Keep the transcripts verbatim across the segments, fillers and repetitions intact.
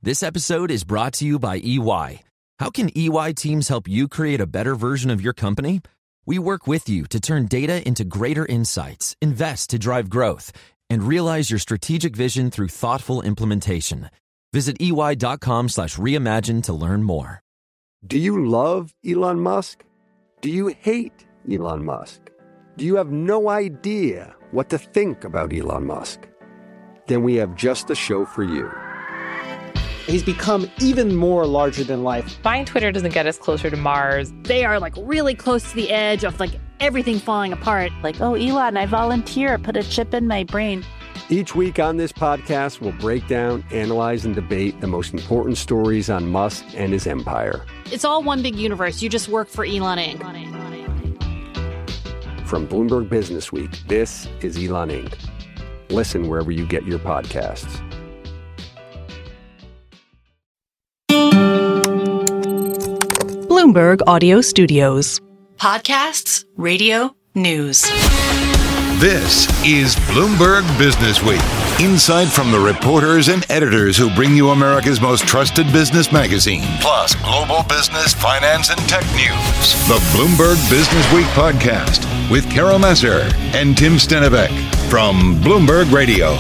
This episode is brought to you by E Y. How can E Y teams help you create a better version of your company? We work with you to turn data into greater insights, invest to drive growth, and realize your strategic vision through thoughtful implementation. Visit ey.com slash reimagine to learn more. Do you love Elon Musk? Do you hate Elon Musk? Do you have no idea what to think about Elon Musk? Then we have just the show for you. He's become even more larger than life. Buying Twitter doesn't get us closer to Mars. They are like really close to the edge of like everything falling apart. Like, oh, Elon, I volunteer. Put a chip in my brain. Each week on this podcast, we'll break down, analyze, and debate the most important stories on Musk and his empire. It's all one big universe. You just work for Elon Incorporated. From Bloomberg Business Week, this is Elon Incorporated. Listen wherever you get your podcasts. Bloomberg Audio Studios. Podcasts, radio, news. This is Bloomberg Business Week. Insight from the reporters and editors who bring you America's most trusted business magazine, plus global business, finance, and tech news. The Bloomberg Business Week podcast with Carol Messer and Tim Stenivek from Bloomberg Radio.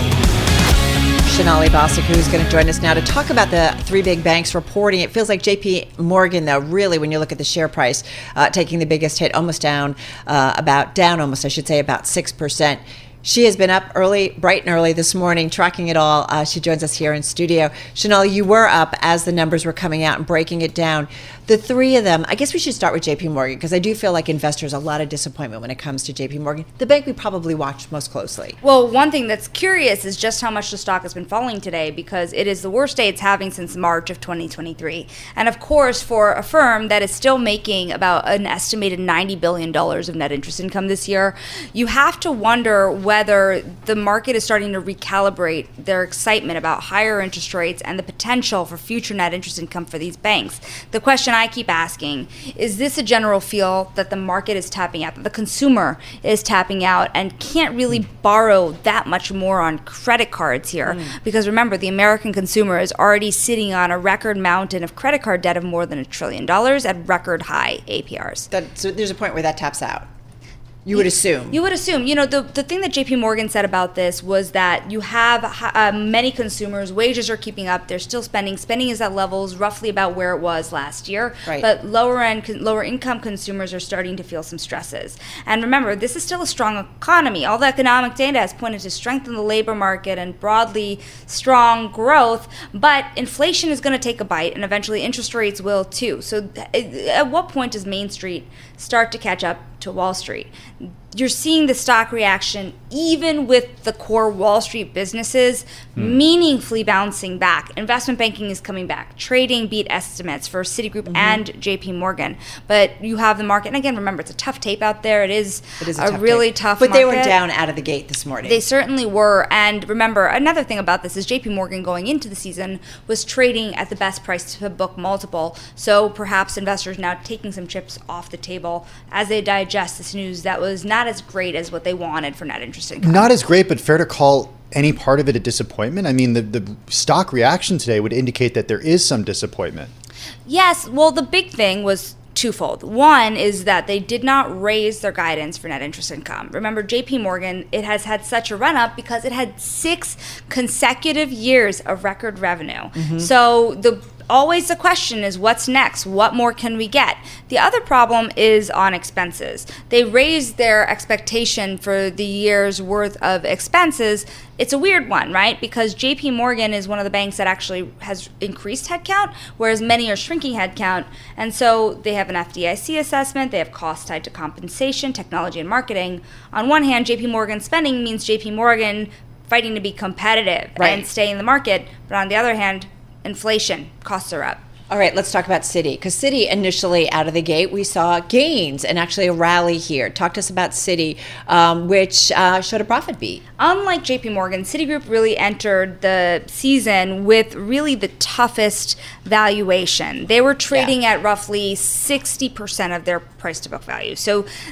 Sonali Basak, who's going to join us now to talk about the three big banks reporting. It feels like J P Morgan, though, really, when you look at the share price, uh, taking the biggest hit, almost down, uh, about down almost, I should say, about six percent. She has been up early, bright and early this morning, tracking it all. Uh, she joins us here in studio. Sonali, you were up as the numbers were coming out and breaking it down. The three of them, I guess we should start with J P Morgan, because I do feel like investors a lot of disappointment when it comes to J P Morgan, the bank we probably watched most closely. Well, one thing that's curious is just how much the stock has been falling today, because it is the worst day it's having since March of twenty twenty-three. And of course, for a firm that is still making about an estimated ninety billion dollars of net interest income this year, you have to wonder whether the market is starting to recalibrate their excitement about higher interest rates and the potential for future net interest income for these banks. The question I keep asking, is this a general feel that the market is tapping out, that the consumer is tapping out and can't really borrow that much more on credit cards here? Mm. Because remember, the American consumer is already sitting on a record mountain of credit card debt of more than a trillion dollars at record high A P Rs. That, so there's a point where that taps out. You would assume. You would assume. You know, the, the thing that J P Morgan said about this was that you have uh, many consumers, wages are keeping up, they're still spending. Spending is at levels roughly about where it was last year. Right. But lower end, lower income consumers are starting to feel some stresses. And remember, this is still a strong economy. All the economic data has pointed to strength in the labor market and broadly strong growth. But inflation is going to take a bite, and eventually interest rates will too. So at what point does Main Street start to catch up to Wall Street? You're seeing the stock reaction even with the core Wall Street businesses mm. meaningfully bouncing back. Investment banking is coming back. Trading beat estimates for Citigroup mm-hmm. and J P Morgan. But you have the market, and again, remember, it's a tough tape out there. It is, it is a, a tough really tape. tough but market. But they were down out of the gate this morning. They certainly were. And remember, another thing about this is J P Morgan going into the season was trading at the best price to book multiple. So perhaps investors now taking some chips off the table as they digest this news that was not as great as what they wanted for net interest income. Not as great, but fair to call any part of it a disappointment? I mean, the, the stock reaction today would indicate that there is some disappointment. Yes. Well, the big thing was twofold. One is that they did not raise their guidance for net interest income. Remember, J P Morgan, it has had such a run up because it had six consecutive years of record revenue. Mm-hmm. So the always the question is, what's next? What more can we get? The other problem is on expenses. They raised their expectation for the year's worth of expenses. It's a weird one, right? Because J P Morgan is one of the banks that actually has increased headcount, whereas many are shrinking headcount. And so they have an F D I C assessment, they have costs tied to compensation, technology, and marketing. On one hand, J P Morgan spending means J P Morgan fighting to be competitive right. and stay in the market. But on the other hand, inflation, costs are up. All right, let's talk about Citi, because Citi initially out of the gate, we saw gains and actually a rally here. Talk to us about Citi, um, which uh, showed a profit beat. Unlike J P Morgan, Citigroup really entered the season with really the toughest valuation. They were trading yeah. at roughly sixty percent of their price to book value. So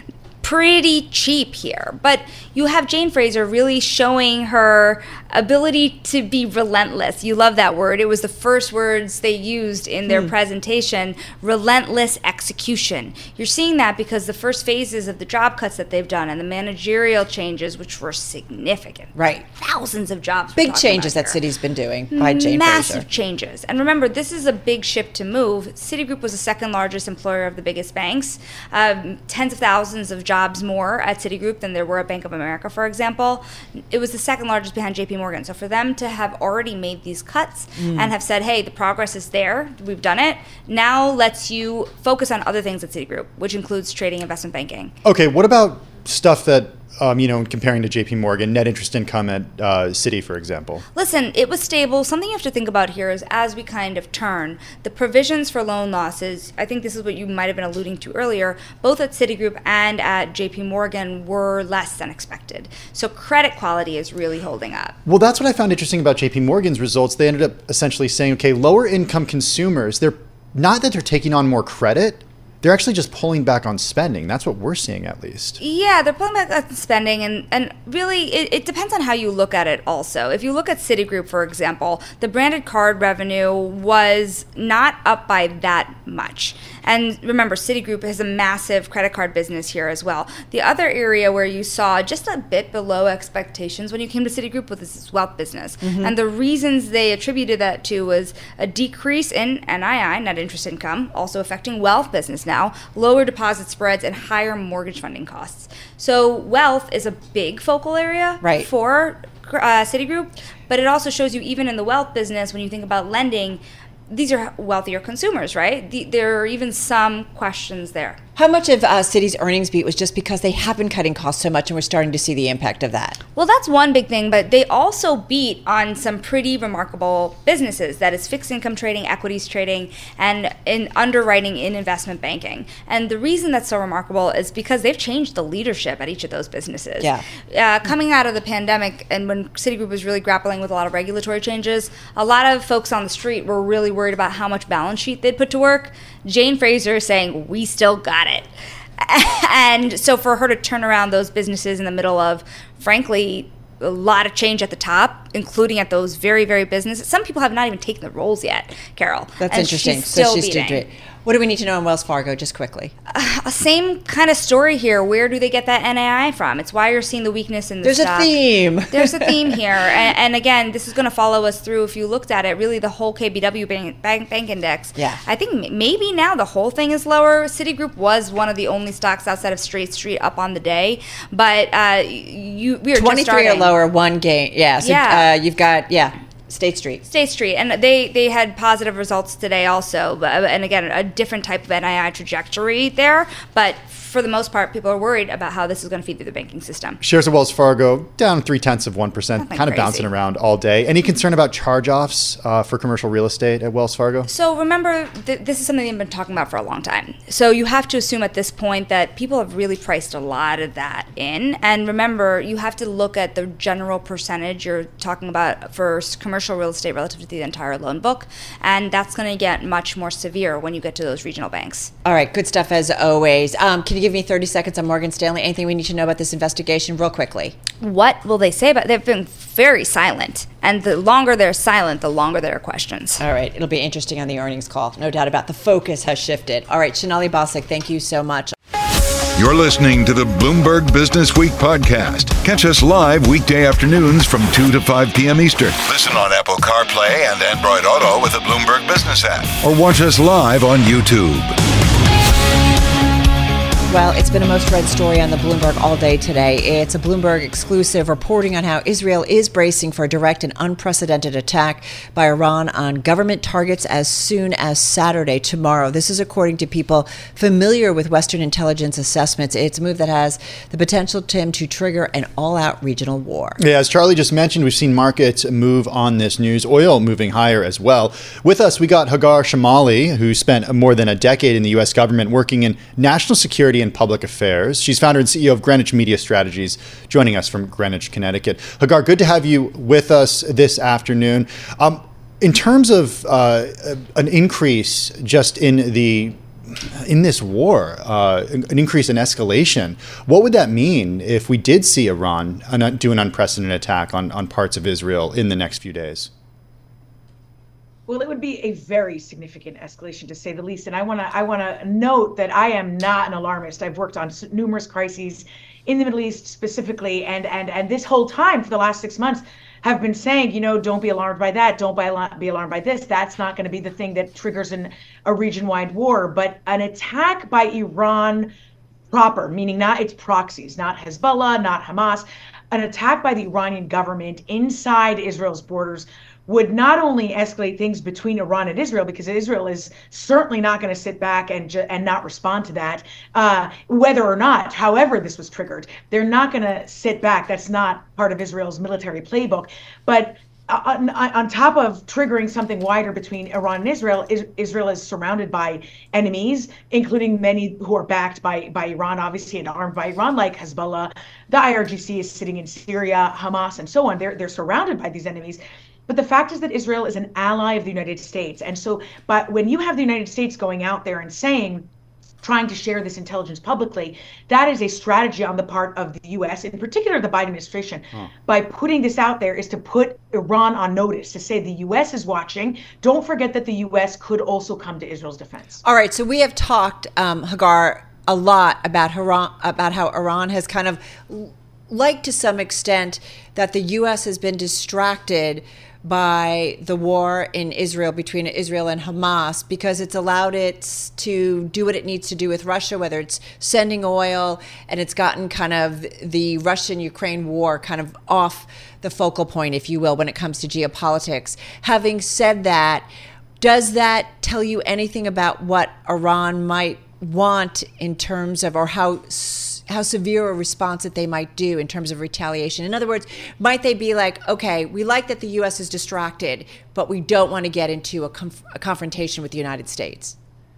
pretty cheap here. But you have Jane Fraser really showing her ability to be relentless. You love that word. It was the first words they used in their hmm. presentation, relentless execution. You're seeing that because the first phases of the job cuts that they've done and the managerial changes, which were significant. Right. Thousands of jobs. Big changes that Citi's been doing by Jane Massive Fraser. changes. And remember, this is a big ship to move. Citigroup was the second largest employer of the biggest banks. Um, tens of thousands of jobs more at Citigroup than there were at Bank of America, for example. It was the second largest behind J P Morgan. So for them to have already made these cuts mm. and have said, hey, the progress is there, we've done it, now let's you focus on other things at Citigroup, which includes trading, investment banking. Okay, what about stuff that, um, you know, comparing to J P Morgan, net interest income at uh, Citi, for example? Listen, it was stable. Something you have to think about here is as we kind of turn, the provisions for loan losses, I think this is what you might have been alluding to earlier, both at Citigroup and at J P Morgan were less than expected. So credit quality is really holding up. Well, that's what I found interesting about J P Morgan's results. They ended up essentially saying, okay, lower income consumers, they're not that they're taking on more credit, they're actually just pulling back on spending. That's what we're seeing, at least. Yeah, they're pulling back on spending, and, and really, it, it depends on how you look at it also. If you look at Citigroup, for example, the branded card revenue was not up by that much. And remember, Citigroup has a massive credit card business here as well. The other area where you saw just a bit below expectations when you came to Citigroup was this wealth business. Mm-hmm. And the reasons they attributed that to was a decrease in N I I, net interest income, also affecting wealth business now, lower deposit spreads, and higher mortgage funding costs. So wealth is a big focal area right. for uh, Citigroup, but it also shows you even in the wealth business, when you think about lending, these are wealthier consumers, right? The, there are even some questions there. How much of uh, Citi's earnings beat was just because they have been cutting costs so much and we're starting to see the impact of that? Well, that's one big thing, but they also beat on some pretty remarkable businesses. That is fixed income trading, equities trading, and in underwriting in investment banking. And the reason that's so remarkable is because they've changed the leadership at each of those businesses. Yeah. Uh, coming out of the pandemic and when Citigroup was really grappling with a lot of regulatory changes, a lot of folks on the street were really worried about how much balance sheet they'd put to work. Jane Fraser is saying, we still got it. And so for her to turn around those businesses in the middle of, frankly, a lot of change at the top, including at those very, very businesses. Some people have not even taken the roles yet, Carol. That's and interesting. She's still so she's beating. Still What do we need to know in Wells Fargo, just quickly? Uh, same kind of story here. Where do they get that N I I from? It's why you're seeing the weakness in the There's stock. There's a theme. There's a theme here. And, and again, this is going to follow us through. If you looked at it, really the whole K B W Bank, bank, bank Index. Yeah. I think maybe now the whole thing is lower. Citigroup was one of the only stocks outside of State Street up on the day. But uh, you, we are just twenty-three starting. or lower, one gain. Yeah. So yeah. Uh, you've got, yeah. State Street. State Street. And they, they had positive results today also. But, and again, a different type of N I I trajectory there. But for the most part, people are worried about how this is going to feed through the banking system. Shares of Wells Fargo down three-tenths of one percent, Nothing kind of crazy. bouncing around all day. Any concern about charge-offs uh, for commercial real estate at Wells Fargo? So remember, th- this is something they've been talking about for a long time. So you have to assume at this point that people have really priced a lot of that in. And remember, you have to look at the general percentage you're talking about for commercial real estate relative to the entire loan book. And that's going to get much more severe when you get to those regional banks. All right, good stuff as always. Um, can you give me thirty seconds on Morgan Stanley? Anything we need to know about this investigation real quickly? What will they say about it? They've been very silent. And the longer they're silent, the longer there are questions. All right, it'll be interesting on the earnings call. No doubt about the focus has shifted. All right, Sonali Basak, thank you so much. You're listening to the Bloomberg Business Week podcast. Catch us live weekday afternoons from two to five p.m. Eastern. Listen on Apple CarPlay and Android Auto with the Bloomberg Business app. Or watch us live on YouTube. Well, it's been a most read story on the Bloomberg all day today. It's a Bloomberg exclusive reporting on how Israel is bracing for a direct and unprecedented attack by Iran on government targets as soon as Saturday, tomorrow. This is according to people familiar with Western intelligence assessments. It's a move that has the potential, Tim, to trigger an all-out regional war. Yeah, as Charlie just mentioned, we've seen markets move on this news, oil moving higher as well. With us, we got Hagar Shamali, who spent more than a decade in the U S government working in national security and public affairs. She's founder and C E O of Greenwich Media Strategies, joining us from Greenwich, Connecticut. Hagar, good to have you with us this afternoon. Um, in terms of uh, an increase just in the in this war, uh, an increase in escalation. What would that mean if we did see Iran do an unprecedented attack on, on parts of Israel in the next few days? Well, it would be a very significant escalation, to say the least. And I want to I want to note that I am not an alarmist. I've worked on numerous crises in the Middle East specifically, and and and this whole time for the last six months have been saying, you know, don't be alarmed by that. Don't be alarmed by this. That's not going to be the thing that triggers an, a region-wide war. But an attack by Iran proper, meaning not its proxies, not Hezbollah, not Hamas, an attack by the Iranian government inside Israel's borders would not only escalate things between Iran and Israel, because Israel is certainly not going to sit back and ju- and not respond to that, uh, whether or not, however this was triggered. They're not going to sit back. That's not part of Israel's military playbook. But on, on top of triggering something wider between Iran and Israel, is, Israel is surrounded by enemies, including many who are backed by, by Iran, obviously, and armed by Iran, like Hezbollah. The I R G C is sitting in Syria, Hamas, and so on. They're, they're surrounded by these enemies. But the fact is that Israel is an ally of the United States. And so, but when you have the United States going out there and saying, trying to share this intelligence publicly, that is a strategy on the part of the U S, in particular the Biden administration, huh. by putting this out there is to put Iran on notice, to say the U S is watching. Don't forget that the U S could also come to Israel's defense. All right, so we have talked, um, Hagar, a lot about Iran, about how Iran has kind of, like to some extent, that the U S has been distracted by the war in Israel, between Israel and Hamas, because it's allowed it to do what it needs to do with Russia, whether it's sending oil, and it's gotten kind of the Russian-Ukraine war kind of off the focal point, if you will, when it comes to geopolitics. Having said that, does that tell you anything about what Iran might want in terms of, or how how severe a response that they might do in terms of retaliation? In other words, might they be like, okay, we like that the U S is distracted, but we don't want to get into a, conf- a confrontation with the United States?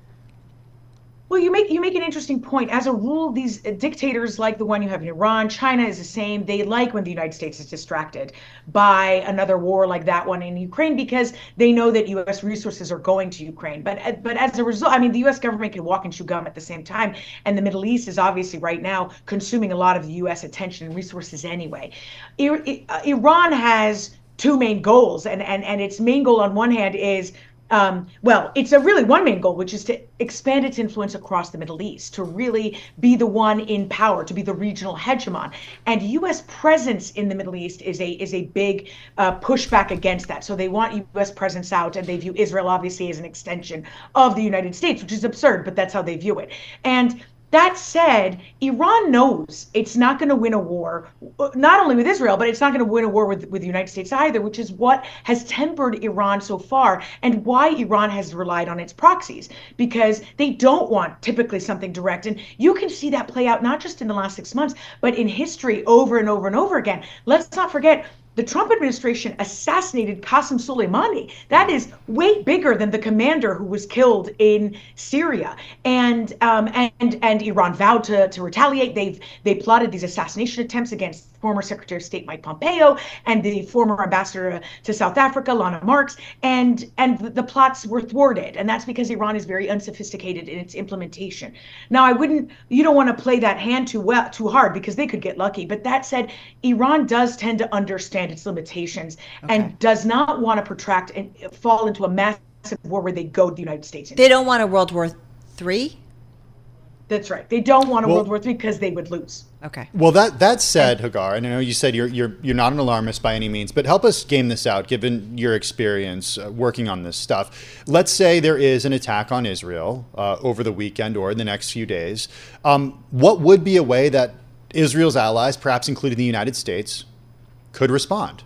Well, you make you make an interesting point. As a rule, these dictators like the one you have in Iran, China is the same. They like when the United States is distracted by another war like that one in Ukraine, because they know that U S resources are going to Ukraine. But but as a result, I mean, the U S government can walk and chew gum at the same time. And the Middle East is obviously right now consuming a lot of the U S attention and resources anyway. I, I, Iran has two main goals, and, and, and its main goal on one hand is Um, well, it's a really one main goal, which is to expand its influence across the Middle East, to really be the one in power, to be the regional hegemon. And U S presence in the Middle East is a is a big uh, pushback against that. So they want U S presence out, and they view Israel obviously as an extension of the United States, which is absurd, but that's how they view it. And that said, Iran knows it's not going to win a war, not only with Israel, but it's not going to win a war with, with the United States either, which is what has tempered Iran so far, and why Iran has relied on its proxies, because they don't want typically something direct. And you can see that play out not just in the last six months, but in history over and over and over again. Let's not forget, the Trump administration assassinated Qasem Soleimani. That is way bigger than the commander who was killed in Syria. And um, and and Iran vowed to to retaliate. They've they plotted these assassination attempts against former Secretary of State Mike Pompeo and the former ambassador to South Africa, Lana Marks, and and the plots were thwarted. And that's because Iran is very unsophisticated in its implementation. Now, I wouldn't, you don't want to play that hand too well, too hard, because they could get lucky. But that said, Iran does tend to understand its limitations, okay, and does not want to protract and fall into a massive war where they go to the United States. They don't want a World War Three? That's right. They don't want a well, World War Three because they would lose. Okay. Well, that that said, Hagar, and I know you said you're you're you're not an alarmist by any means, but help us game this out, given your experience uh, working on this stuff. Let's say there is an attack on Israel uh, over the weekend or in the next few days. Um, what would be a way that Israel's allies, perhaps including the United States, could respond?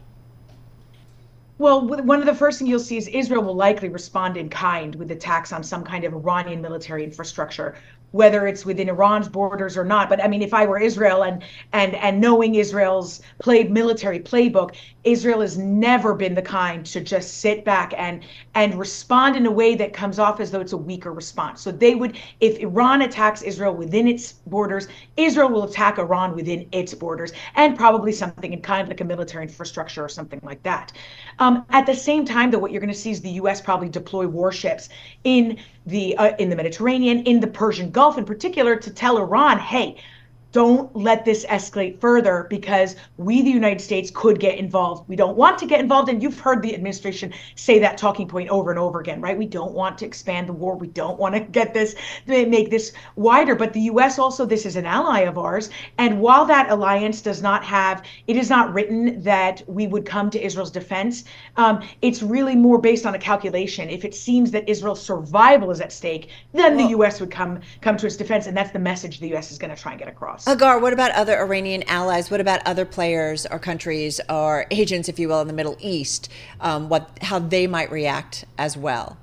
Well, one of the first things you'll see is Israel will likely respond in kind with attacks on some kind of Iranian military infrastructure, whether it's within Iran's borders or not. But I mean, if I were Israel and and and knowing Israel's play military playbook, Israel has never been the kind to just sit back and and respond in a way that comes off as though it's a weaker response. So they would, if Iran attacks Israel within its borders, Israel will attack Iran within its borders, and probably something in kind like a military infrastructure or something like that. Um, at the same time, though, what you're going to see is the U S probably deploy warships in the uh, in the Mediterranean, in the Persian Gulf in particular, to tell Iran, hey, don't let this escalate further because we, the United States, could get involved. We don't want to get involved. And you've heard the administration say that talking point over and over again, right? We don't want to expand the war. We don't want to get this, make this wider. But the U S also, this is an ally of ours. And while that alliance does not have, it is not written that we would come to Israel's defense. Um, it's really more based on a calculation. If it seems that Israel's survival is at stake, then well, the U S would come, come to its defense. And that's the message the U S is going to try and get across. Hagar, what about other Iranian allies? What about other players or countries or agents, if you will, in the Middle East? Um, what, how they might react as well?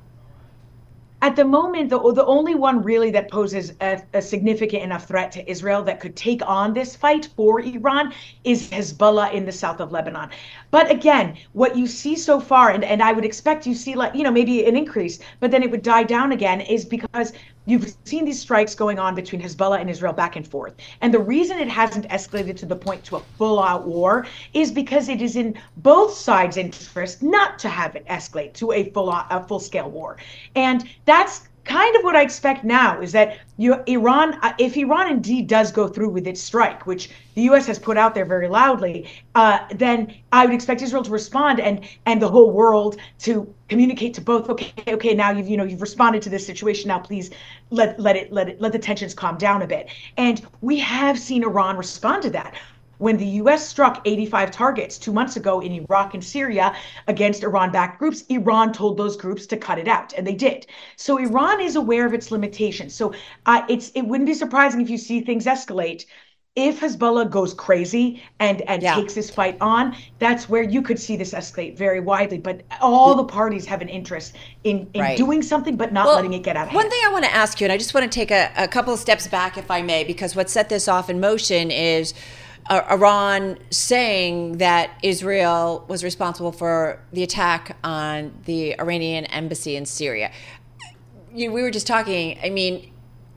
At the moment, the, the only one really that poses a, a significant enough threat to Israel that could take on this fight for Iran is Hezbollah in the south of Lebanon. But again, what you see so far, and, and I would expect you see, like, you know, maybe an increase, but then it would die down again, is because you've seen these strikes going on between Hezbollah and Israel back and forth. And the reason it hasn't escalated to the point to a full-out war is because it is in both sides' interest not to have it escalate to a full a full-scale war. And that's kind of what I expect now, is that you, Iran, if Iran indeed does go through with its strike, which the U S has put out there very loudly, uh, then I would expect Israel to respond and and the whole world to communicate to both. Okay, okay, now you've you know you've responded to this situation. Now please let let it let it let the tensions calm down a bit. And we have seen Iran respond to that. When the U S struck eighty-five targets two months ago in Iraq and Syria against Iran-backed groups, Iran told those groups to cut it out, and they did. So Iran is aware of its limitations. So uh, it's it wouldn't be surprising if you see things escalate. If Hezbollah goes crazy and, and yeah. takes this fight on, that's where you could see this escalate very widely. But all the parties have an interest in, in right. doing something, but not well, letting it get out of hand. One thing I want to ask you, and I just want to take a, a couple of steps back, if I may, because what set this off in motion is Uh, Iran saying that Israel was responsible for the attack on the Iranian embassy in Syria. You, we were just talking, I mean,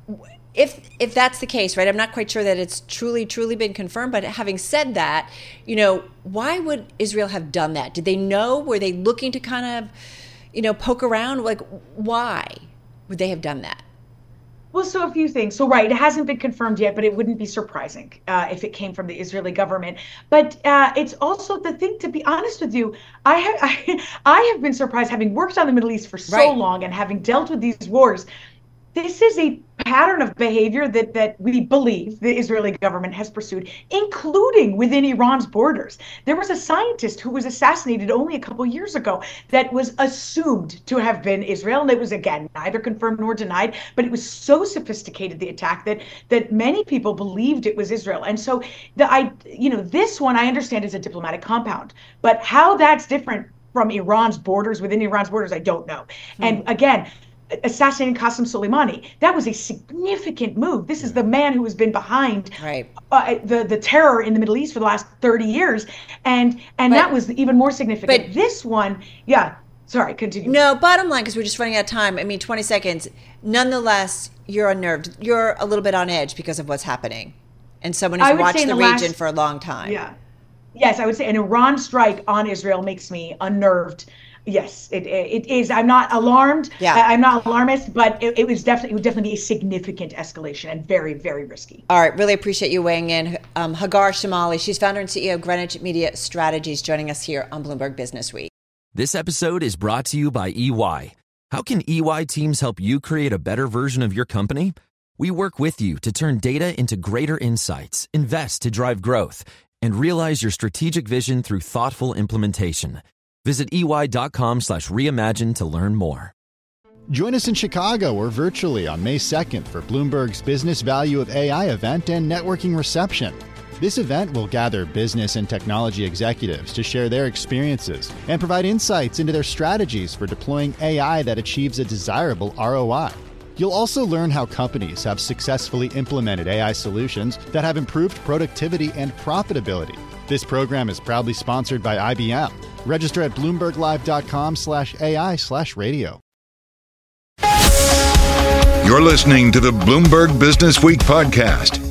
if if that's the case, right, I'm not quite sure that it's truly, truly been confirmed, but having said that, you know, why would Israel have done that? Did they know? Were they looking to kind of, you know, poke around? Like, why would they have done that? Well, so a few things. So, right, it hasn't been confirmed yet, but it wouldn't be surprising uh, if it came from the Israeli government. But uh, it's also the thing, to be honest with you, I have I, I have been surprised, having worked on the Middle East for so right. long and having dealt with these wars. This is a pattern of behavior that that we believe the Israeli government has pursued, including within Iran's borders. There was a scientist who was assassinated only a couple years ago that was assumed to have been Israel, and it was, again, neither confirmed nor denied, but it was so sophisticated, the attack, that that many people believed it was Israel. And so, the I, you know, this one I understand is a diplomatic compound, but how that's different from Iran's borders, within Iran's borders, I don't know. Hmm. And again, assassinating Qasem Soleimani, that was a significant move. This is the man who has been behind right. uh, the the terror in the Middle East for the last thirty years, and and but, that was even more significant. But this one, yeah. Sorry, continue. No, bottom line, because we're just running out of time. I mean, twenty seconds. Nonetheless, you're unnerved. You're a little bit on edge because of what's happening, and someone who's watched the, the region last, for a long time. Yeah. Yes, I would say an Iran strike on Israel makes me unnerved. Yes, it it is. I'm not alarmed. Yeah. I'm not alarmist, but it, it was definitely it would definitely be a significant escalation and very, very risky. All right, really appreciate you weighing in. Um, Hagar Chemali, she's founder and C E O of Greenwich Media Strategies, joining us here on Bloomberg Business Week. This episode is brought to you by E Y. How can E Y teams help you create a better version of your company? We work with you to turn data into greater insights, invest to drive growth, and realize your strategic vision through thoughtful implementation. Visit ey.com slash reimagine to learn more. Join us in Chicago or virtually on May second for Bloomberg's Business Value of A I event and networking reception. This event will gather business and technology executives to share their experiences and provide insights into their strategies for deploying A I that achieves a desirable R O I. You'll also learn how companies have successfully implemented A I solutions that have improved productivity and profitability. This program is proudly sponsored by I B M. Register at bloomberglive.com slash AI slash radio. You're listening to the Bloomberg Business Week podcast.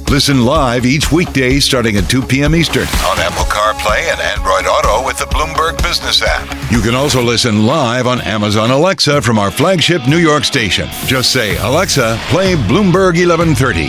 Listen live each weekday starting at two p.m. Eastern on Apple CarPlay and Android Auto with the Bloomberg Business app. You can also listen live on Amazon Alexa from our flagship New York station. Just say, Alexa, play Bloomberg eleven thirty.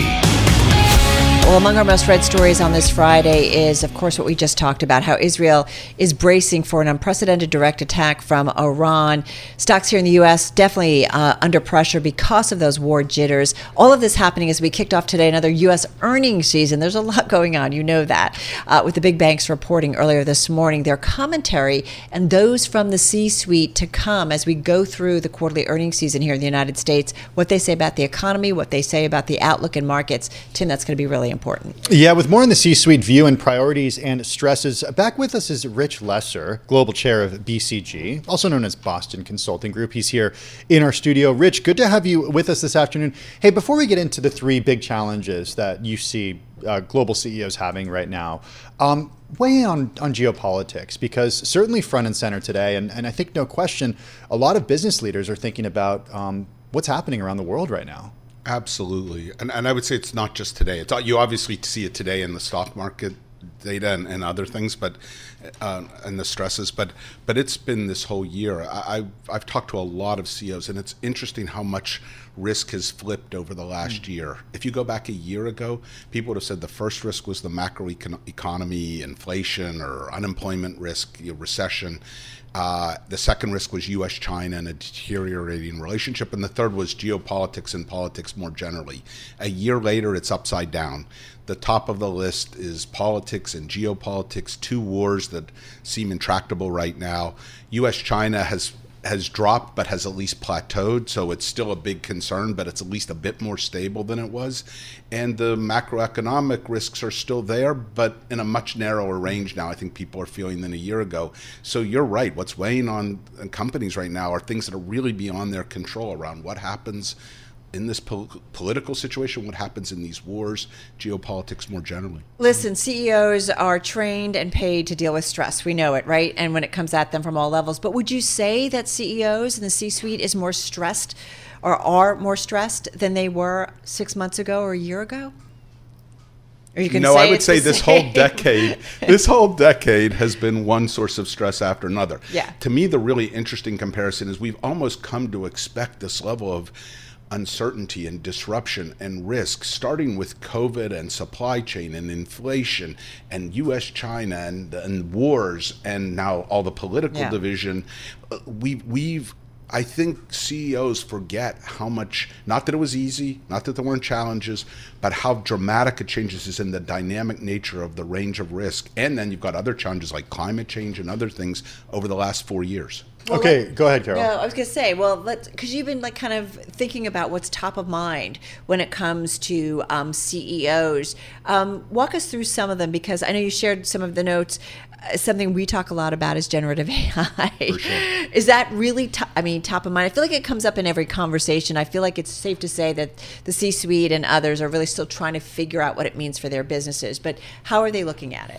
Well, among our most read stories on this Friday is, of course, what we just talked about, how Israel is bracing for an unprecedented direct attack from Iran. Stocks here in the U S definitely uh, under pressure because of those war jitters. All of this happening as we kicked off today another U S earnings season. There's a lot going on, you know that, uh, with the big banks reporting earlier this morning their commentary and those from the C-suite to come as we go through the quarterly earnings season here in the United States, what they say about the economy, what they say about the outlook in markets. Tim, that's going to be really important. Important. Yeah, with more on the C-suite view and priorities and stresses, back with us is Rich Lesser, Global Chair of B C G, also known as Boston Consulting Group. He's here in our studio. Rich, good to have you with us this afternoon. Hey, before we get into the three big challenges that you see uh, global C E Os having right now, um, weigh in on, on geopolitics, because certainly front and center today, and, and I think no question, a lot of business leaders are thinking about um, what's happening around the world right now. Absolutely. And and I would say it's not just today. It's you obviously see it today in the stock market data and, and other things, but uh, and the stresses, but but it's been this whole year. I, I've, I've talked to a lot of C E Os, and it's interesting how much risk has flipped over the last mm. year. If you go back a year ago, people would have said the first risk was the macro econ- economy, inflation, or unemployment risk, you know, recession. Uh, the second risk was U S China and a deteriorating relationship. And the third was geopolitics and politics more generally. A year later, it's upside down. The top of the list is politics and geopolitics, two wars that seem intractable right now. U S China has has dropped, but has at least plateaued. So it's still a big concern, but it's at least a bit more stable than it was. And the macroeconomic risks are still there, but in a much narrower range now, I think people are feeling than a year ago. So you're right. What's weighing on companies right now are things that are really beyond their control around what happens in this pol- political situation, what happens in these wars, geopolitics more generally. Listen, C E Os are trained and paid to deal with stress. We know it, right? And when it comes at them from all levels. But would you say that C E Os in the C-suite is more stressed or are more stressed than they were six months ago or a year ago? Or you can no, say I would say this same. whole decade, this whole decade has been one source of stress after another. Yeah. To me, the really interesting comparison is we've almost come to expect this level of uncertainty and disruption and risk, starting with COVID and supply chain and inflation and U S China and, and wars and now all the political yeah. division. We, we've, I think C E Os forget how much, not that it was easy, not that there weren't challenges, but how dramatic a change this is in the dynamic nature of the range of risk. And then you've got other challenges like climate change and other things over the last four years. Well, okay, let, go ahead, Carol. No, I was going to say, well, let's because you've been like kind of thinking about what's top of mind when it comes to um, C E Os. Um, walk us through some of them, because I know you shared some of the notes. Uh, something we talk a lot about is generative A I. For sure. Is that really, to- I mean, top of mind? I feel like it comes up in every conversation. I feel like it's safe to say that the C-suite and others are really still trying to figure out what it means for their businesses. But how are they looking at it?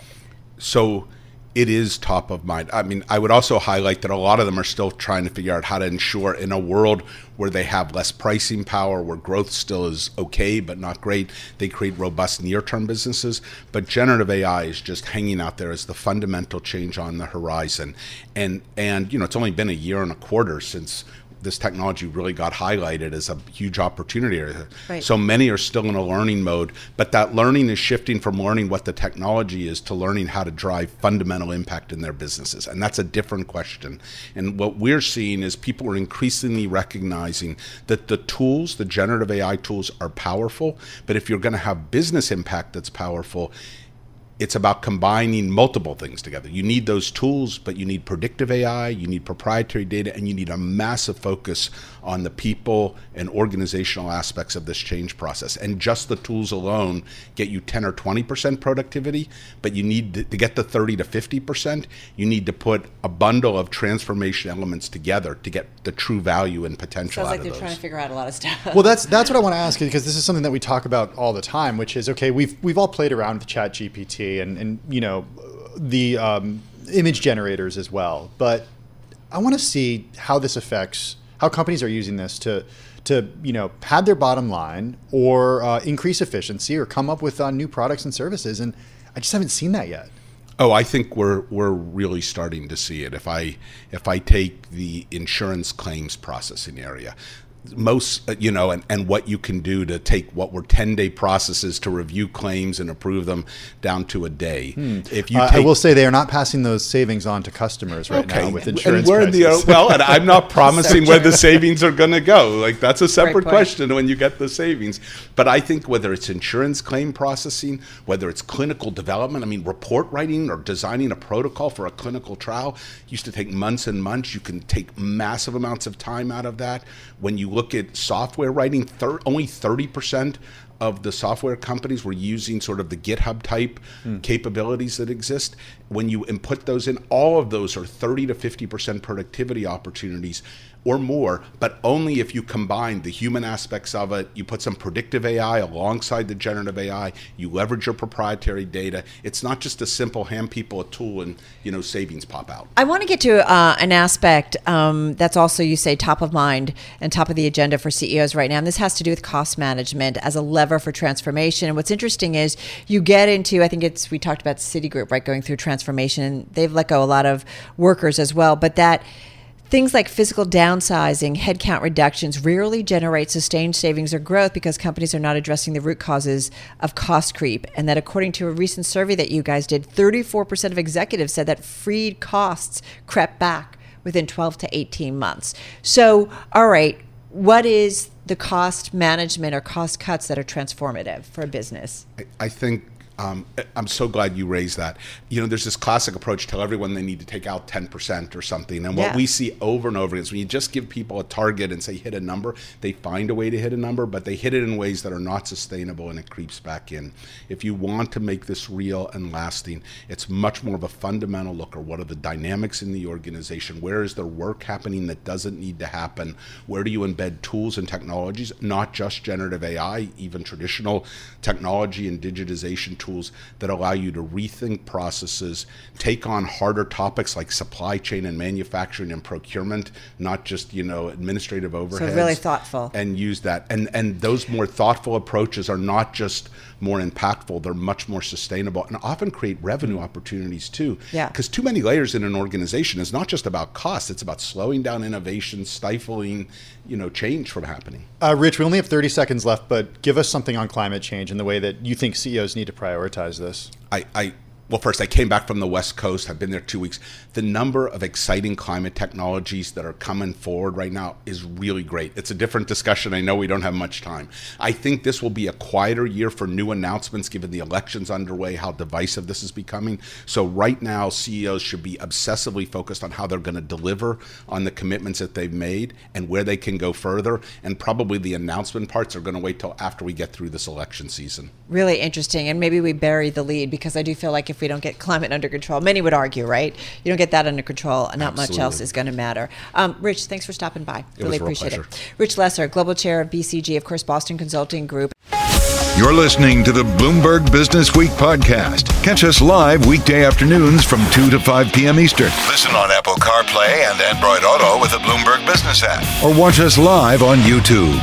So it is top of mind. I mean, I would also highlight that a lot of them are still trying to figure out how to ensure in a world where they have less pricing power, where growth still is okay but not great, they create robust near-term businesses. But generative A I is just hanging out there as the fundamental change on the horizon. And, and you know, it's only been a year and a quarter since this technology really got highlighted as a huge opportunity. Right. So many are still in a learning mode, but that learning is shifting from learning what the technology is to learning how to drive fundamental impact in their businesses. And that's a different question. And what we're seeing is people are increasingly recognizing that the tools, the generative A I tools, are powerful, but if you're going to have business impact that's powerful, it's about combining multiple things together. You need those tools, but you need predictive A I, you need proprietary data, and you need a massive focus on the people and organizational aspects of this change process. And just the tools alone get you ten or twenty percent productivity, but you need to, to get the thirty to fifty percent, you need to put a bundle of transformation elements together to get the true value and potential Sounds out like of they're those. trying to figure out a lot of stuff. Well, that's that's what I want to ask you, because this is something that we talk about all the time, which is, okay, we've we've all played around with Chat G P T and, and you know, the um, image generators as well. But I want to see how this affects how companies are using this to to you know pad their bottom line or uh, increase efficiency or come up with uh, new products and services. And I just haven't seen that yet. Oh, I think we're we're really starting to see it. If I if I take the insurance claims processing area, most, you know, and, and what you can do to take what were ten-day processes to review claims and approve them down to a day. Hmm. If you uh, take, I will say they are not passing those savings on to customers right okay. now with insurance and we're prices. The, well, and I'm not promising So where the savings are going to go. Like, that's a separate point. question when you get the savings. But I think whether it's insurance claim processing, whether it's clinical development, I mean, report writing or designing a protocol for a clinical trial used to take months and months. You can take massive amounts of time out of that. When you look at software writing, thir- only thirty percent of the software companies were using sort of the GitHub type mm. capabilities that exist. When you input those in, all of those are thirty to fifty percent productivity opportunities or more, but only if you combine the human aspects of it, you put some predictive A I alongside the generative A I, you leverage your proprietary data. It's not just a simple hand people a tool and, you know, savings pop out. I want to get to uh, an aspect um, that's also, you say, top of mind and top of the agenda for C E Os right now, and this has to do with cost management as a lever for transformation. And what's interesting is you get into, I think it's, we talked about Citigroup, right, going through transformation. They've let go a lot of workers as well, but that things like physical downsizing, headcount reductions rarely generate sustained savings or growth because companies are not addressing the root causes of cost creep. And that according to a recent survey that you guys did, thirty-four percent of executives said that freed costs crept back within twelve to eighteen months. So, all right, what is the cost management or cost cuts that are transformative for a business? I, I think Um, I'm so glad you raised that. You know, there's this classic approach, tell everyone they need to take out ten percent or something. And what yeah. we see over and over is when you just give people a target and say hit a number, they find a way to hit a number, but they hit it in ways that are not sustainable and it creeps back in. If you want to make this real and lasting, it's much more of a fundamental look at what are the dynamics in the organization? Where is there work happening that doesn't need to happen? Where do you embed tools and technologies, not just generative A I, even traditional technology and digitization tools tools that allow you to rethink processes, take on harder topics like supply chain and manufacturing and procurement, not just, you know, administrative overheads. So really thoughtful. And use that. And and those more thoughtful approaches are not just more impactful, they're much more sustainable and often create revenue opportunities too. Yeah. Because too many layers in an organization is not just about cost, it's about slowing down innovation, stifling, you know, change from happening. Uh, Rich, we only have thirty seconds left, but give us something on climate change and the way that you think C E Os need to prioritize this. I, I Well, first, I came back from the West Coast. I've been there two weeks. The number of exciting climate technologies that are coming forward right now is really great. It's a different discussion. I know we don't have much time. I think this will be a quieter year for new announcements, given the elections underway, how divisive this is becoming. So right now, C E Os should be obsessively focused on how they're going to deliver on the commitments that they've made and where they can go further. And probably the announcement parts are going to wait till after we get through this election season. Really interesting. And maybe we bury the lead because I do feel like if we don't get climate under control, many would argue, right? You don't get that under control, not Absolutely. much else is going to matter. Um, Rich, thanks for stopping by. It really was a real appreciate pleasure. it. Rich Lesser, Global Chair of B C G, of course, Boston Consulting Group. You're listening to the Bloomberg Business Week podcast. Catch us live weekday afternoons from two to five p.m. Eastern. Listen on Apple CarPlay and Android Auto with the Bloomberg Business app. Or watch us live on YouTube.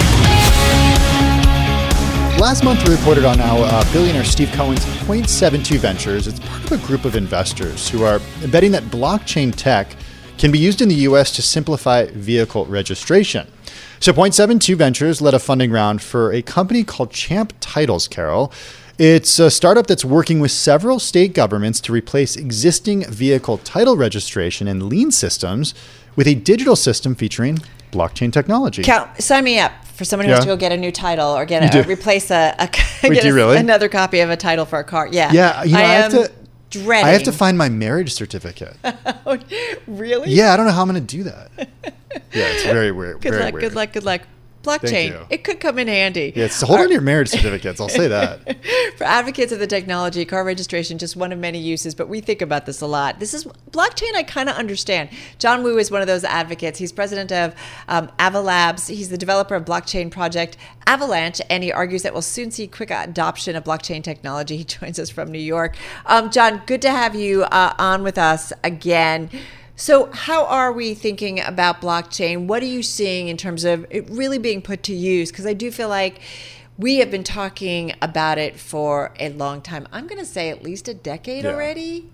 Last month, we reported on how uh, billionaire Steve Cohen's Point seven two Ventures. It's part of a group of investors who are betting that blockchain tech can be used in the U S to simplify vehicle registration. So Point seven two Ventures led a funding round for a company called Champ Titles, Carol. It's a startup that's working with several state governments to replace existing vehicle title registration and lien systems with a digital system featuring blockchain technology. Cal, sign me up for someone who Yeah. wants to go get a new title or get a, or replace a, a Wait, get do you a- really? another copy of a title for a car. Yeah. Yeah, you know, I, I have am to. dreading. I have to find my marriage certificate. Really? Yeah, I don't know how I'm going to do that. Yeah, it's very weird. Good very luck, weird. good luck, good luck. Thank Blockchain, you. it could come in handy. Yeah, it's hold on to your marriage certificates. I'll say that. For advocates of the technology, car registration just one of many uses, but we think about this a lot. This is blockchain. I kind of understand. John Wu is one of those advocates. He's president of um, Avalabs. He's the developer of blockchain project Avalanche, and he argues that we'll soon see quick adoption of blockchain technology. He joins us from New York. Um, John, good to have you uh, on with us again. So how are we thinking about blockchain? What are you seeing in terms of it really being put to use? Because I do feel like we have been talking about it for a long time. I'm going to say at least a decade yeah. already.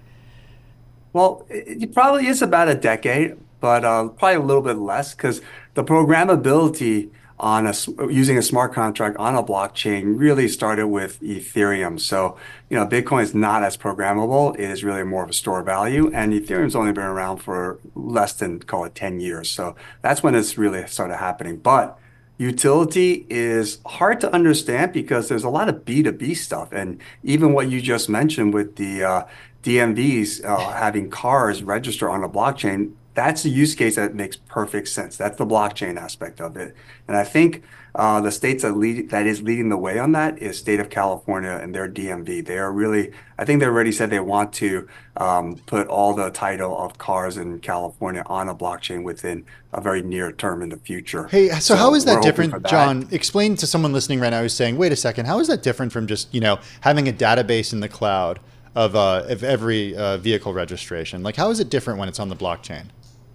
Well, it probably is about a decade, but uh, probably a little bit less, because the programmability on a, using a smart contract on a blockchain really started with Ethereum. So, you know, Bitcoin is not as programmable. It is really more of a store of value. And Ethereum's only been around for less than, call it ten years. So that's when it's really started happening. But utility is hard to understand because there's a lot of B two B stuff. And even what you just mentioned with the uh, D M Vs uh, having cars register on a blockchain, that's a use case that makes perfect sense. That's the blockchain aspect of it. And I think uh, the states that lead that is leading the way on that is state of California and their D M V. They are really, I think they already said they want to um, put all the title of cars in California on a blockchain within a very near term in the future. Hey, so, so how is that different, that. John? Explain to someone listening right now who's saying, wait a second, how is that different from just, you know, having a database in the cloud of, uh, of every uh, vehicle registration? Like, how is it different when it's on the blockchain?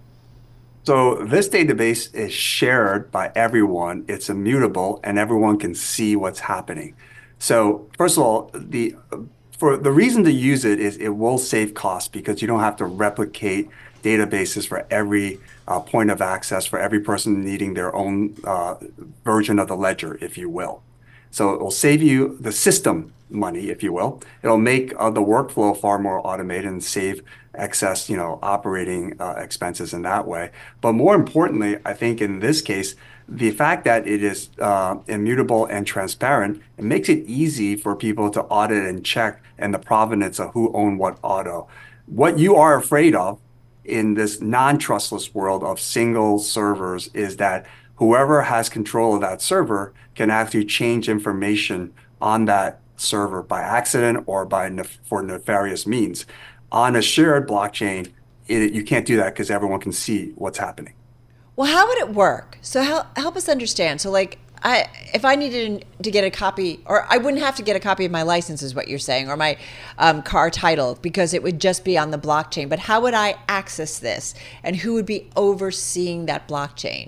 So this database is shared by everyone. It's immutable, and everyone can see what's happening. So first of all, the for the reason to use it is it will save costs because you don't have to replicate databases for every uh, point of access, for every person needing their own uh, version of the ledger, if you will. So it will save you the system money, if you will. It'll make uh, the workflow far more automated and save excess, you know, operating uh, expenses in that way. But more importantly, I think in this case, the fact that it is uh, immutable and transparent, it makes it easy for people to audit and check and the provenance of who owned what auto. What you are afraid of in this non-trustless world of single servers is that whoever has control of that server can actually change information on that server by accident or by nef- for nefarious means. On a shared blockchain, it, you can't do that because everyone can see what's happening. Well, how would it work? So help, help us understand. So like, I, if I needed to get a copy, or I wouldn't have to get a copy of my license is what you're saying, or my um, car title, because it would just be on the blockchain. But how would I access this? And who would be overseeing that blockchain?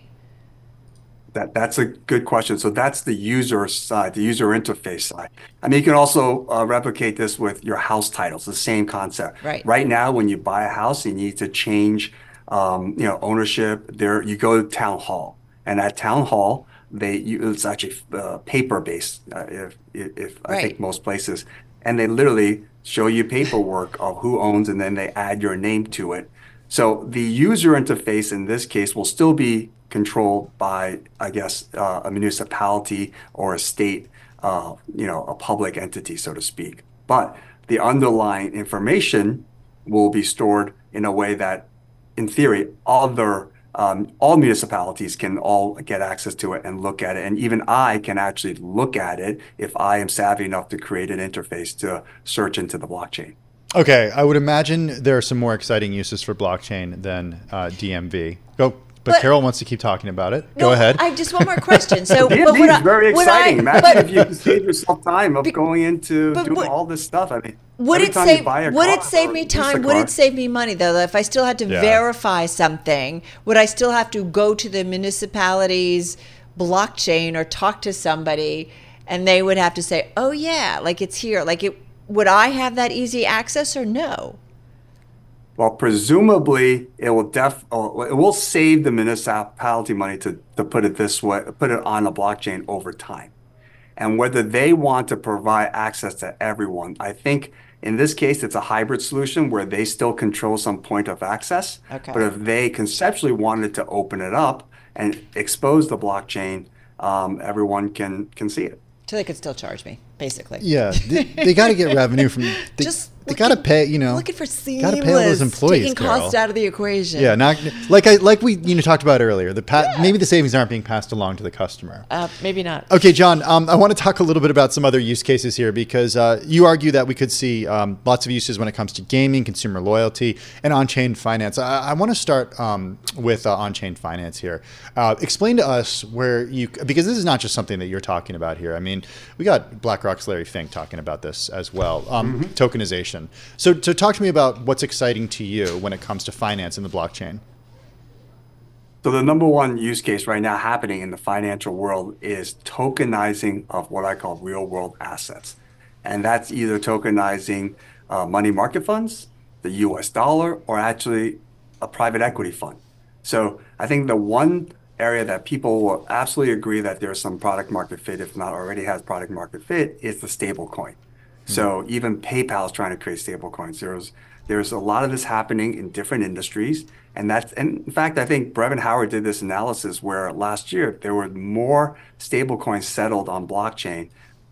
That, that's a good question. So that's the user side, the user interface side. I mean, you can also uh, replicate this with your house titles, the same concept. Right. Right now, when you buy a house, you need to change, um, you know, ownership. There, you go to town hall, and at town hall, they you, it's actually uh, paper based. Uh, if if I right. think most places, and they literally show you paperwork of who owns, and then they add your name to it. So the user interface in this case will still be controlled by, I guess, uh, a municipality or a state, uh, you know, a public entity, so to speak. But the underlying information will be stored in a way that, in theory, other um, all municipalities can all get access to it and look at it. And even I can actually look at it if I am savvy enough to create an interface to search into the blockchain. Okay, I would imagine there are some more exciting uses for blockchain than uh, D M V. Go. But, but Carol wants to keep talking about it. No, Go ahead. I have just one more question. So, D M V but is very exciting. I, Imagine but, if you could save yourself time of be, going into doing would, all this stuff. I mean, would every it time save? you buy a would car it save me time? car, Would it save me money though? If I still had to yeah. verify something, would I still have to go to the municipality's blockchain or talk to somebody, and they would have to say, "Oh yeah, like it's here." Like it. Would I have that easy access or no? Well, presumably it will def oh, it will save the municipality money to to put it this way, put it on a blockchain over time. And whether they want to provide access to everyone, I think in this case it's a hybrid solution where they still control some point of access. Okay. But if they conceptually wanted to open it up and expose the blockchain, um, everyone can can see it. So they could still charge me, basically. Yeah, they, they got to get revenue from. They, Just they got to pay. You know, looking for seamless, got to pay all those employees. Taking Carol. costs out of the equation. Yeah, not like I like we you know talked about earlier. The pa- yeah. maybe the savings aren't being passed along to the customer. Uh, maybe not. Okay, John. Um, I want to talk a little bit about some other use cases here because uh, you argue that we could see um, lots of uses when it comes to gaming, consumer loyalty, and on-chain finance. I, I want to start um, with uh, on-chain finance here. Uh, explain to us where you because this is not just something that you're talking about here. I mean, we got BlackRock's Larry Fink talking about this as well. Um, mm-hmm. Tokenization innovation. So, so talk to me about what's exciting to you when it comes to finance in the blockchain. So the number one use case right now happening in the financial world is tokenizing of what I call real world assets. And that's either tokenizing uh, money market funds, the U S dollar, or actually a private equity fund. So I think the one area that people will absolutely agree that there's some product market fit, if not already has product market fit, is the stable coin. Mm-hmm. So even PayPal is trying to create stable coins. There's there's a lot of this happening in different industries. And that's, and in fact, I think Brevin Howard did this analysis where last year there were more stable coins settled on blockchain,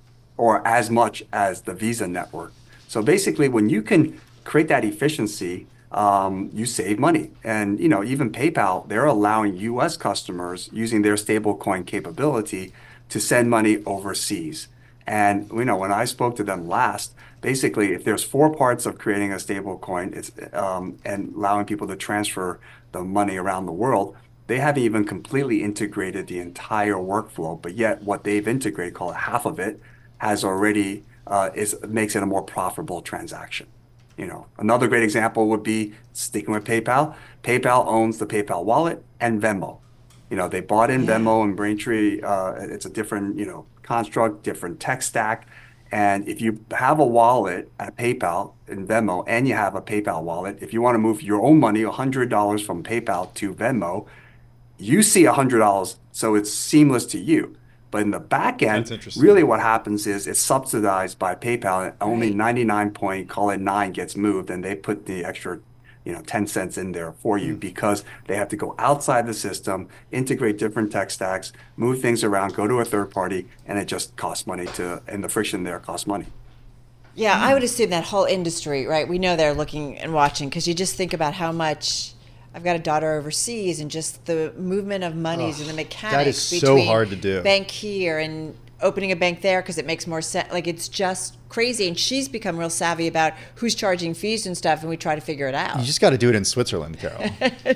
or as much as the Visa network. So basically, when you can create that efficiency, um, you save money. And you know, even PayPal, they're allowing U S customers using their stablecoin capability to send money overseas. And you know, when I spoke to them last, basically, if there's four parts of creating a stablecoin, it's um, and allowing people to transfer the money around the world, they haven't even completely integrated the entire workflow. But yet, what they've integrated, call it half of it, has already uh, is makes it a more profitable transaction. You know, another great example would be sticking with PayPal. PayPal owns the PayPal wallet and Venmo. You know, they bought in yeah. Venmo and Braintree. Uh, it's a different, you know, construct, different tech stack. And if you have a wallet at PayPal in Venmo and you have a PayPal wallet, if you want to move your own money, one hundred dollars from PayPal to Venmo, you see one hundred dollars, so it's seamless to you. But in the back end, really what happens is it's subsidized by PayPal, and only right. ninety-nine point, call it nine, gets moved, and they put the extra, you know, ten cents in there for you mm. because they have to go outside the system, integrate different tech stacks, move things around, go to a third party, and it just costs money to, and the friction there costs money. Yeah, mm. I would assume that whole industry, right? We know they're looking and watching, because you just think about how much. I've got a daughter overseas, and just the movement of monies oh, and the mechanics that is between so hard to do. Bank here and opening a bank there because it makes more sense. Like, it's just crazy. And she's become real savvy about who's charging fees and stuff, and we try to figure it out. You just got to do it in Switzerland, Carol.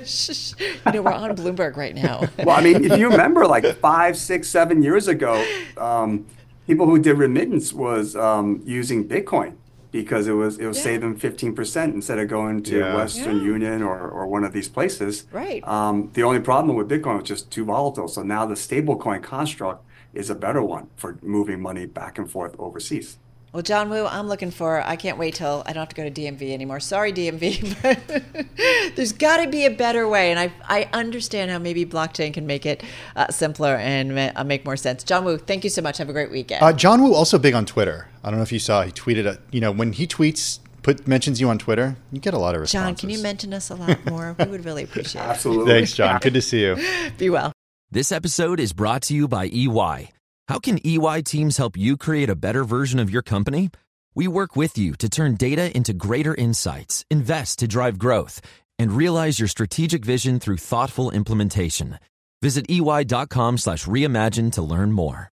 You know, we're on Bloomberg right now. Well, I mean, if you remember, like five, six, seven years ago, um, people who did remittance was um, using Bitcoin. Because it was it was yeah. saving fifteen percent instead of going to yeah. Western yeah. Union or, or one of these places. Right. Um, the only problem with Bitcoin was just too volatile. So now the stablecoin construct is a better one for moving money back and forth overseas. Well, John Woo, I'm looking for, I can't wait till I don't have to go to D M V anymore. Sorry, D M V, but there's got to be a better way. And I I understand how maybe blockchain can make it uh, simpler and ma- uh, make more sense. John Woo, thank you so much. Have a great weekend. Uh, John Woo also big on Twitter. I don't know if you saw, he tweeted, a, you know, when he tweets, put mentions you on Twitter, you get a lot of responses. John, can you mention us a lot more? We would really appreciate it. Absolutely. Thanks, John. Good to see you. Be well. This episode is brought to you by E Y. How can E Y teams help you create a better version of your company? We work with you to turn data into greater insights, invest to drive growth, and realize your strategic vision through thoughtful implementation. Visit E Y dot com slash reimagine to learn more.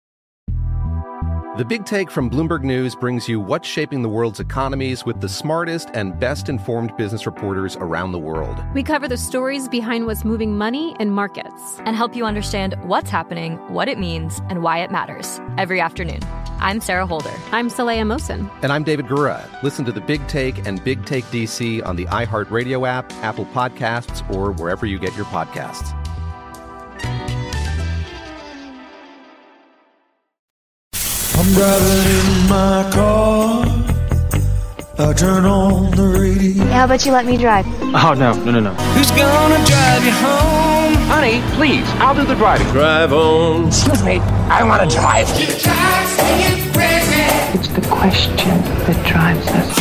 The Big Take from Bloomberg News brings you what's shaping the world's economies with the smartest and best-informed business reporters around the world. We cover the stories behind what's moving money and markets, and help you understand what's happening, what it means, and why it matters every afternoon. I'm Sarah Holder. I'm Saleha Mohsin. And I'm David Gura. Listen to The Big Take and Big Take D C on the iHeartRadio app, Apple Podcasts, or wherever you get your podcasts. I'm driving in my car. I turn on the radio. How about you let me drive? Oh, no, no, no, no. Who's gonna drive you home? Honey, please, I'll do the driving. Drive on. Excuse me, I want to drive. It's the question that drives us.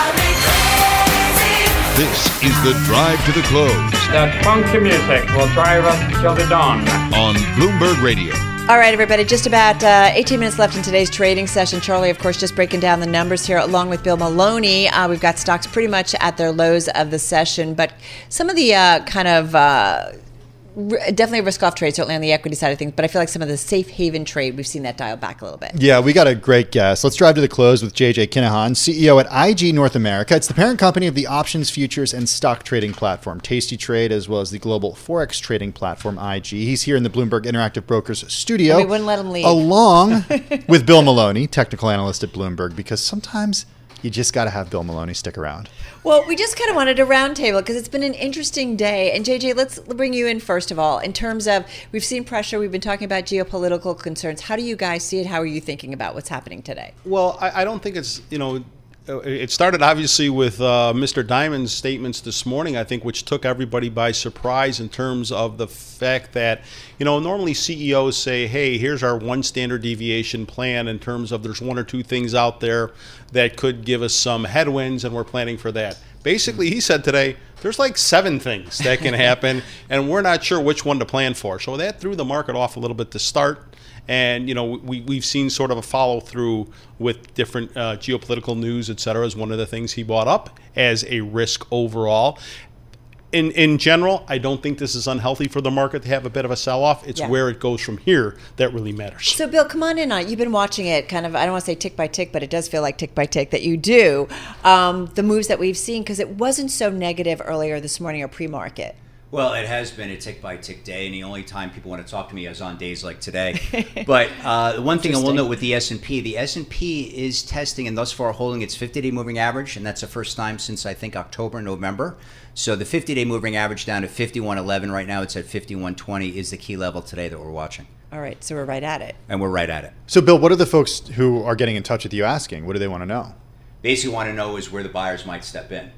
This is the Drive to the Close. That funky music will drive us till the dawn. On Bloomberg Radio. All right, everybody, just about uh, eighteen minutes left in today's trading session. Charlie, of course, just breaking down the numbers here along with Bill Maloney. Uh, we've got stocks pretty much at their lows of the session, but some of the uh, kind of uh, definitely a risk-off trade, certainly on the equity side of things, but I feel like some of the safe haven trade, we've seen that dial back a little bit. Yeah, we got a great guest. Let's drive to the close with J J Kinahan, C E O at I G North America. It's the parent company of the options, futures, and stock trading platform, Tasty Trade, as well as the global Forex trading platform, I G. He's here in the Bloomberg Interactive Brokers studio. We wouldn't let him leave. Along with Bill Maloney, technical analyst at Bloomberg, because sometimes you just got to have Bill Maloney stick around. Well, we just kind of wanted a roundtable because it's been an interesting day. And J J, let's bring you in first of all. In terms of, we've seen pressure, we've been talking about geopolitical concerns. How do you guys see it? How are you thinking about what's happening today? Well, I, I don't think it's, you know, it started obviously with uh, Mister Diamond's statements this morning, I think, which took everybody by surprise in terms of the fact that, you know, normally C E Os say, hey, here's our one standard deviation plan in terms of there's one or two things out there that could give us some headwinds and we're planning for that. Basically, he said today, there's like seven things that can happen and we're not sure which one to plan for. So that threw the market off a little bit to start. And, you know, we, we've seen sort of a follow through with different uh, geopolitical news, et cetera, as one of the things he brought up as a risk overall. In in general, I don't think this is unhealthy for the market to have a bit of a sell-off. It's Yeah. where it goes from here that really matters. So, Bill, come on in on it. You've been watching it kind of, I don't want to say tick by tick, but it does feel like tick by tick that you do. Um, the moves that we've seen, because it wasn't so negative earlier this morning or pre-market. Well, it has been a tick-by-tick day, and the only time people want to talk to me is on days like today. But uh, the one thing I will note with the S and P, the S and P is testing and thus far holding its fifty-day moving average, and that's the first time since, I think, October, November. So the fifty-day moving average down to fifty-one eleven. Right now it's at fifty-one twenty is the key level today that we're watching. All right, so we're right at it. And we're right at it. So, Bill, what are the folks who are getting in touch with you asking? What do they want to know? Basically want to know is where the buyers might step in.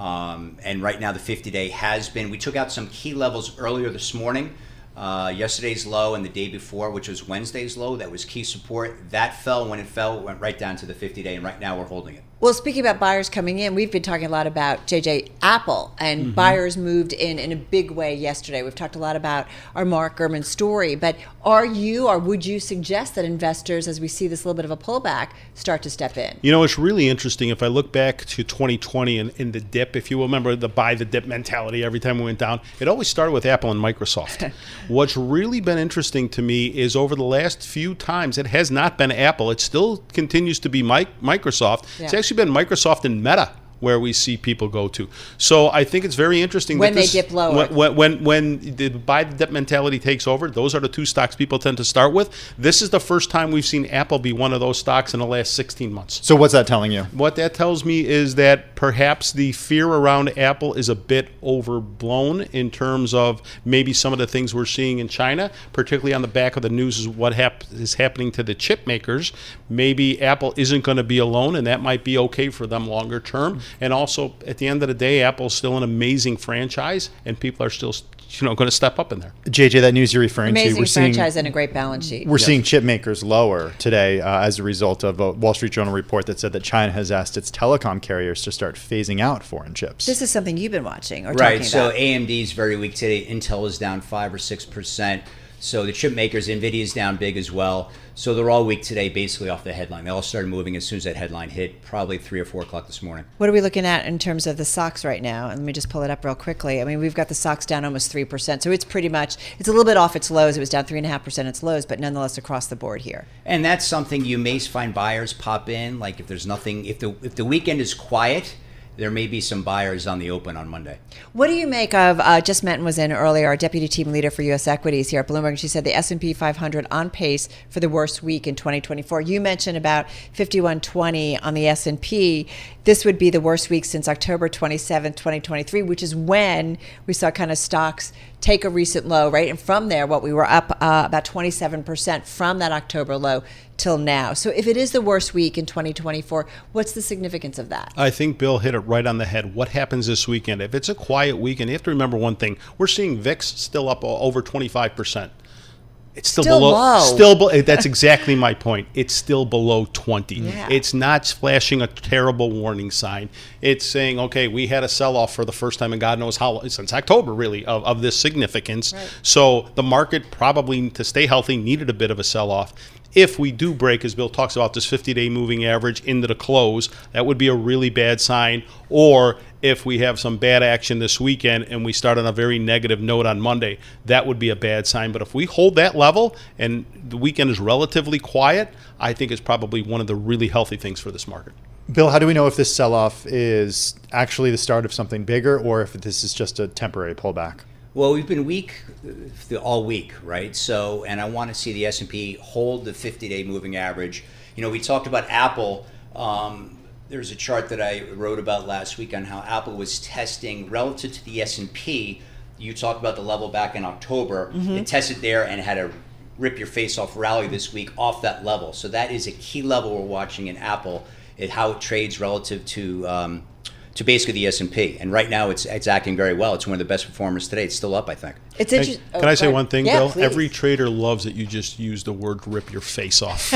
Um, and right now the fifty-day has been, we took out some key levels earlier this morning. Uh, yesterday's low and the day before, which was Wednesday's low, that was key support. That fell. When it fell, it went right down to the fifty-day, and right now we're holding it. Well, speaking about buyers coming in, we've been talking a lot about, J J, Apple, and Mm-hmm. buyers moved in in a big way yesterday. We've talked a lot about our Mark Gurman story, but are you, or would you suggest that investors, as we see this little bit of a pullback, start to step in? You know, it's really interesting. If I look back to twenty twenty and in the dip, if you remember the buy the dip mentality every time we went down, it always started with Apple and Microsoft. What's really been interesting to me is over the last few times, it has not been Apple. It still continues to be Mike, Microsoft. Yeah. It's actually been Microsoft and Meta where we see people go to. So I think it's very interesting. When that they this, dip lower. When, when, when the buy the dip mentality takes over, those are the two stocks people tend to start with. This is the first time we've seen Apple be one of those stocks in the last sixteen months. So what's that telling you? What that tells me is that perhaps the fear around Apple is a bit overblown in terms of maybe some of the things we're seeing in China, particularly on the back of the news is what hap- is happening to the chip makers. Maybe Apple isn't going to be alone, and that might be okay for them longer term. And also, at the end of the day, Apple's still an amazing franchise, and people are still, you know, going to step up in there. J J, that news you're referring Amazing to, we're franchise seeing and a great balance sheet. we're Yes. seeing chip makers lower today uh, as a result of a Wall Street Journal report that said that China has asked its telecom carriers to start phasing out foreign chips. This is something you've been watching or Right. talking So about. A M D is very weak today. Intel is down five or six percent. So the chip makers, Nvidia is down big as well. So they're all weak today, basically off the headline. They all started moving as soon as that headline hit, probably three or four o'clock this morning. What are we looking at in terms of the stocks right now? And let me just pull it up real quickly. I mean, we've got the stocks down almost three percent. So it's pretty much, it's a little bit off its lows. It was down three point five percent its lows, but nonetheless across the board here. And that's something you may find buyers pop in. Like if there's nothing, if the if the weekend is quiet, there may be some buyers on the open on Monday. What do you make of, uh, Jess Menton was in earlier, our deputy team leader for U S equities here at Bloomberg, and she said the S and P five hundred on pace for the worst week in twenty twenty-four. You mentioned about fifty-one twenty on the S and P. This would be the worst week since October twenty-seventh, twenty twenty-three, which is when we saw kind of stocks take a recent low, right? And from there, what we were up uh, about twenty-seven percent from that October low till now. So if it is the worst week in twenty twenty-four, what's the significance of that? I think Bill hit it right on the head. What happens this weekend? If it's a quiet weekend, you have to remember one thing. We're seeing V I X still up over twenty-five percent. It's still, Still below. low. Still, be, that's exactly my point. It's still below twenty. Yeah. It's not flashing a terrible warning sign. It's saying, okay, we had a sell-off for the first time in God knows how since October, really, of, of this significance. Right. So the market probably, to stay healthy, needed a bit of a sell-off. If we do break, as Bill talks about, this fifty-day moving average into the close, that would be a really bad sign. Or if we have some bad action this weekend and we start on a very negative note on Monday, that would be a bad sign. But if we hold that level and the weekend is relatively quiet, I think it's probably one of the really healthy things for this market. Bill, how do we know if this sell-off is actually the start of something bigger or if this is just a temporary pullback? Well, we've been weak all week, right? So, and I want to see the S and P hold the fifty-day moving average. You know, we talked about Apple. Um, there's a chart that I wrote about last week on how Apple was testing relative to the S and P. You talked about the level back in October. Mhm. It tested there and had a rip your face off rally this week off that level. So that is a key level we're watching in Apple, it, how it trades relative to um, to basically the S and P. And right now it's it's acting very well. It's one of the best performers today. It's still up, I think. It's Hey, interesting. Can I say one thing, yeah, Bill? Please. Every trader loves that you just use the word "rip your face off."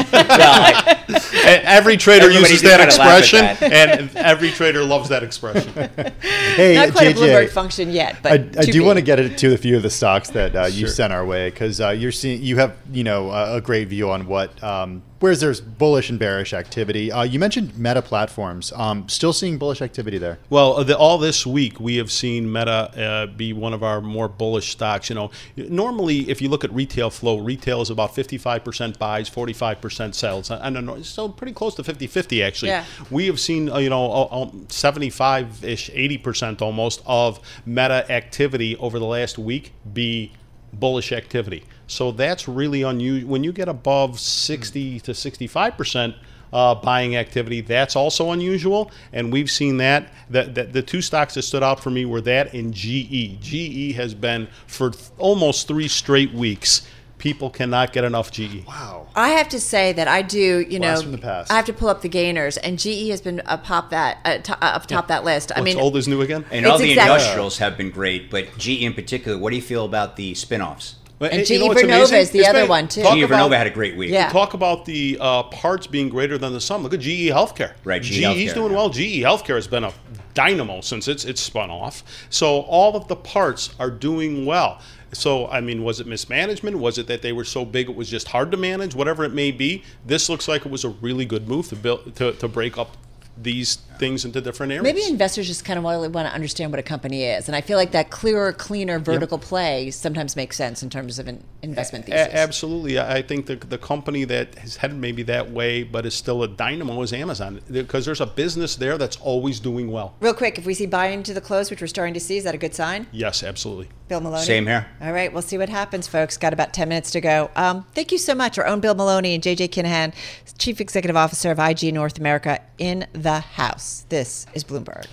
Every trader Everybody uses did that kinda laugh at expression, that. and every trader loves that expression. Hey, Not quite J a J, Bloomberg function yet, but I, I to do be. want to get into a few of the stocks that uh, you Sure. sent our way because uh, you're seeing you have you know a, a great view on what um, whereas there's bullish and bearish activity. Uh, you mentioned Meta Platforms, um, still seeing bullish activity there. Well, the, all this week we have seen Meta uh, be one of our more bullish stocks. You know, normally if you look at retail flow, retail is about fifty-five percent buys, forty-five percent sells. I don't know, it's still pretty close to fifty-fifty actually. Yeah. We have seen uh, you know seventy-five-ish, eighty percent almost of Meta activity over the last week be bullish activity. So that's really unusual. When you get above sixty to sixty-five percent uh, buying activity, that's also unusual. And we've seen that. The, the, the two stocks that stood out for me were that and G E. G E has been for th- almost three straight weeks. People cannot get enough G E. Wow. I have to say that I do, you Blast know, from the past. I have to pull up the gainers, and G E has been up top that uh, to, uh, up top that list. I What's mean, old is new again? And all It's the exactly- industrials have been great, but G E in particular, what do you feel about the spin-offs? But, And you G E know what's Vernova amazing? is the It's other been- one, too. talk G E about- Vernova had a great week. Yeah. Talk about the uh, parts being greater than the sum. Look at G E Healthcare. Right, G E G E's Healthcare, doing yeah. well. G E Healthcare has been a dynamo since it's it's spun off. So all of the parts are doing well. So, I mean, was it mismanagement? Was it that they were so big it was just hard to manage? Whatever it may be, this looks like it was a really good move to build to, to break up these things into different areas. maybe investors just kind of really want to understand what a company is, and I feel like that clearer, cleaner vertical play sometimes makes sense in terms of an investment thesis. A- absolutely. I I think the the company that has headed maybe that way, but is still a dynamo, is Amazon, because there's a business there that's always doing well. Real quick, if we see buy into the close, which we're starting to see, is that a good sign? Yes, absolutely. Bill Maloney? Same here. All right, we'll see what happens, folks. Got about ten minutes to go. Um, thank you so much. Our own Bill Maloney and J J Kinahan, Chief Executive Officer of I G North America, in the house. This is Bloomberg.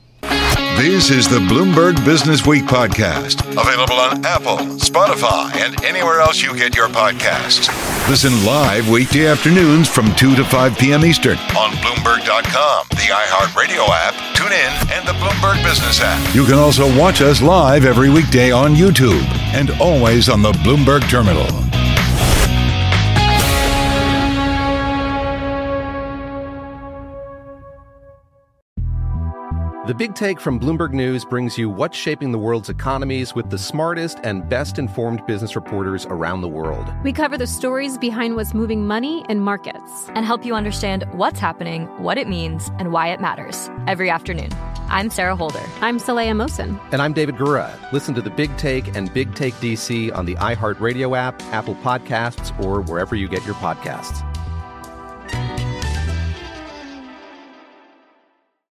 This is the Bloomberg Business Week podcast, available on Apple, Spotify, and anywhere else you get your podcasts. Listen live weekday afternoons from two to five p.m. Eastern on Bloomberg dot com, the iHeartRadio app, TuneIn, and the Bloomberg Business app. You can also watch us live every weekday on YouTube and always on the Bloomberg Terminal. The Big Take from Bloomberg News brings you what's shaping the world's economies with the smartest and best-informed business reporters around the world. We cover the stories behind what's moving money and markets. And help you understand what's happening, what it means, and why it matters every afternoon. I'm Sarah Holder. I'm Saleha Mohsen. And I'm David Gura. Listen to The Big Take and Big Take D C on the iHeartRadio app, Apple Podcasts, or wherever you get your podcasts.